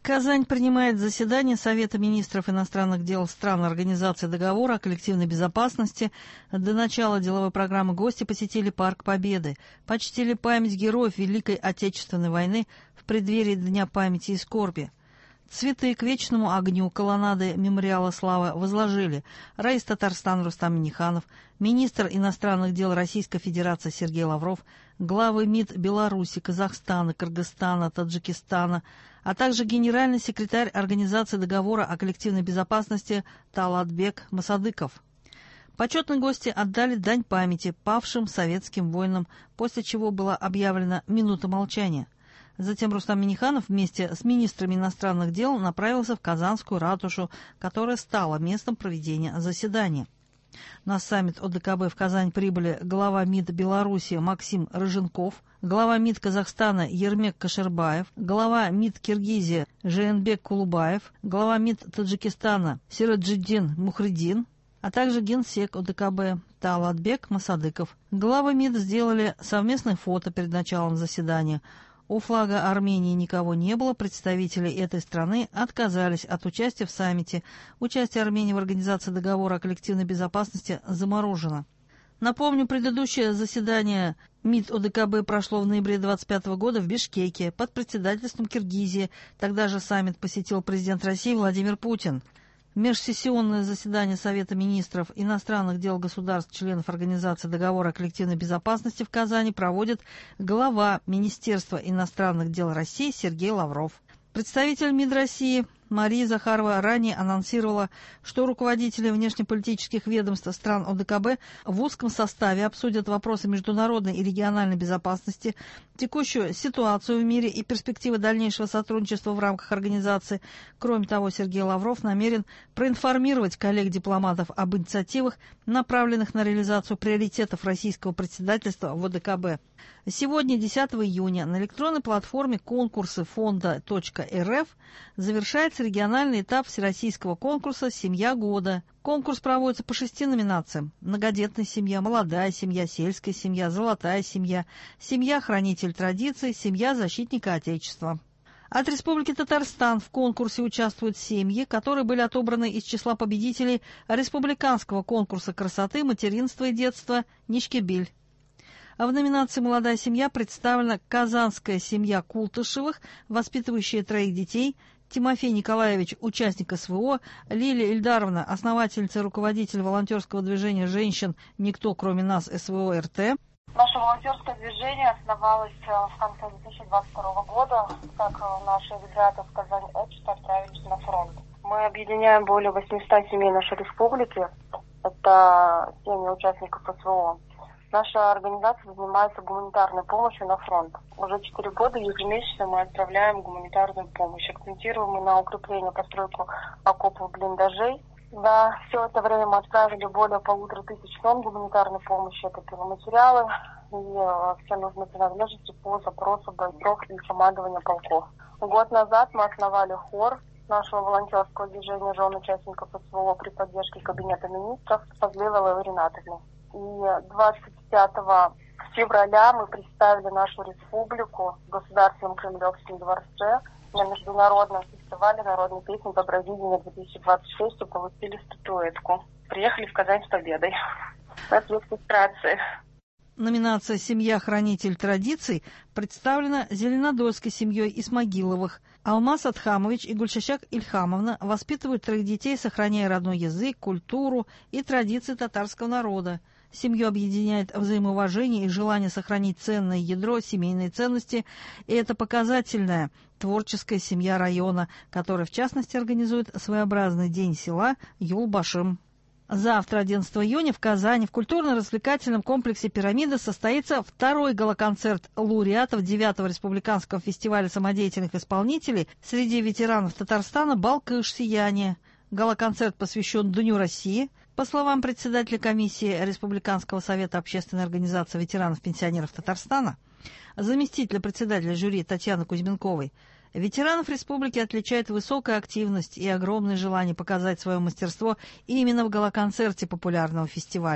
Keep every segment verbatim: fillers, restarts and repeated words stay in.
Казань принимает заседание Совета министров иностранных дел стран Организации договора о коллективной безопасности. До начала деловой программы гости посетили Парк Победы, почтили память героев Великой Отечественной войны в преддверии Дня памяти и скорби. Цветы к вечному огню колоннады мемориала славы возложили раис Татарстана Рустам Минниханов, министр иностранных дел Российской Федерации Сергей Лавров, главы МИД Беларуси, Казахстана, Кыргызстана, Таджикистана, а также генеральный секретарь Организации договора о коллективной безопасности Талатбек Масадыков. Почетные гости отдали дань памяти павшим советским воинам, после чего была объявлена минута молчания. Затем Рустам Минниханов вместе с министрами иностранных дел направился в Казанскую ратушу, которая стала местом проведения заседания. На саммит О Д К Б в Казань прибыли глава МИД Беларуси Максим Рыженков, глава МИД Казахстана Ермек Кашербаев, глава МИД Киргизии Жээнбек Кулубаев, глава МИД Таджикистана Сираджиддин Мухридин, а также генсек О Д К Б Талатбек Масадыков. Главы МИД сделали совместное фото перед началом заседания. У флага Армении никого не было, представители этой страны отказались от участия в саммите. Участие Армении в организации договора о коллективной безопасности заморожено. Напомню, предыдущее заседание МИД О Д К Б прошло в ноябре двадцать пятого года в Бишкеке под председательством Киргизии. Тогда же саммит посетил президент России Владимир Путин. Межсессионное заседание Совета министров иностранных дел государств-членов Организации договора о коллективной безопасности в Казани проводит глава Министерства иностранных дел России Сергей Лавров. Представитель МИД России Мария Захарова ранее анонсировала, что руководители внешнеполитических ведомств стран О Д К Б в узком составе обсудят вопросы международной и региональной безопасности, текущую ситуацию в мире и перспективы дальнейшего сотрудничества в рамках организации. Кроме того, Сергей Лавров намерен проинформировать коллег-дипломатов об инициативах, направленных на реализацию приоритетов российского председательства в О Д К Б. Сегодня, десятого июня, на электронной платформе конкурсы фонда точка эр эф завершается региональный этап всероссийского конкурса «Семья года». Конкурс проводится по шести номинациям: многодетная семья, молодая семья, сельская семья, золотая семья, семья-хранитель традиций, семья защитника Отечества. От Республики Татарстан в конкурсе участвуют семьи, которые были отобраны из числа победителей республиканского конкурса красоты, материнства и детства «Нишкебиль». А в номинации «Молодая семья» представлена казанская семья Култышевых, воспитывающая троих детей, Тимофей Николаевич, участник С В О, Лилия Ильдаровна, основательница и руководитель волонтерского движения женщин «Никто, кроме нас» С В О Р Т. Наше волонтерское движение основалось в конце две тысячи двадцать второго года, как наши ребята в Казань Экспо отправились на фронт. Мы объединяем более восьмисот семей нашей республики, это семьи участников С В О. Наша организация занимается гуманитарной помощью на фронт. Уже четыре года ежемесячно мы отправляем гуманитарную помощь. Акцентируем мы на укрепление, постройку окопов, блиндажей. За все это время мы отправили более полутора тысяч тонн гуманитарной помощи. Это пиломатериалы и все нужные принадлежности по запросу бойцов и командования полков. Год назад мы основали хор нашего волонтерского движения жен участников С В О при поддержке Кабинета министров Фазлиловой Ринатовны. И двадцать пятого февраля мы представили нашу республику в Государственном Кремлевском дворце на международном фестивале народной песни «Добровидение две тысячи двадцать шесть» и получили статуэтку. Приехали в Казань с победой. Это иллюстрации. Номинация «Семья-хранитель традиций» представлена зеленодольской семьей Исмагиловых. Алмаз Атхамович и Гульшащак Ильхамовна воспитывают троих детей, сохраняя родной язык, культуру и традиции татарского народа. Семью объединяет взаимоуважение и желание сохранить ценное ядро, семейные ценности, и это показательная творческая семья района, которая, в частности, организует своеобразный день села Юлбашим. Завтра, одиннадцатого июня, в Казани в культурно-развлекательном комплексе «Пирамида» состоится второй гала-концерт лауреатов девятого республиканского фестиваля самодеятельных исполнителей среди ветеранов Татарстана «Балкыш. Сияние». Гала-концерт посвящен Дню России. По словам председателя комиссии Республиканского совета общественной организации ветеранов-пенсионеров Татарстана, заместителя председателя жюри Татьяны Кузьменковой, ветеранов республики отличает высокая активность и огромное желание показать свое мастерство именно в гала-концерте популярного фестиваля.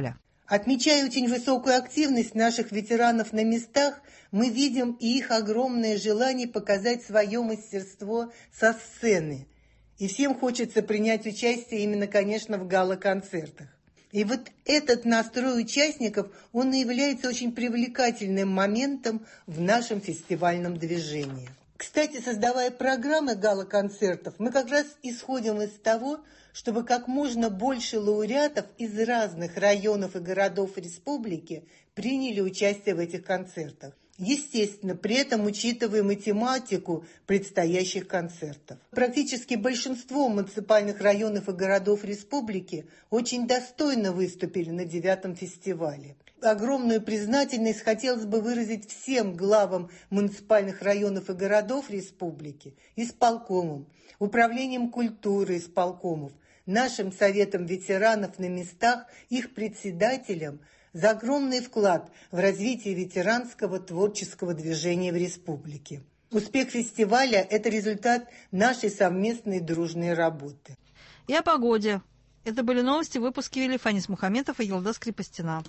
Отмечая очень высокую активность наших ветеранов на местах, мы видим и их огромное желание показать свое мастерство со сцены. И всем хочется принять участие именно, конечно, в гала-концертах. И вот этот настрой участников, он и является очень привлекательным моментом в нашем фестивальном движении. Кстати, создавая программы гала-концертов, мы как раз исходим из того, чтобы как можно больше лауреатов из разных районов и городов республики приняли участие в этих концертах. Естественно, при этом учитываем и тематику предстоящих концертов. Практически большинство муниципальных районов и городов республики очень достойно выступили на девятом фестивале. Огромную признательность хотелось бы выразить всем главам муниципальных районов и городов республики, исполкомам, управлением культуры исполкомов, нашим советам ветеранов на местах, их председателям за огромный вклад в развитие ветеранского творческого движения в республике. Успех фестиваля – это результат нашей совместной дружной работы. И о погоде. Это были новости в выпуске вели Фанис Мухаметов и Елдас Крепостина.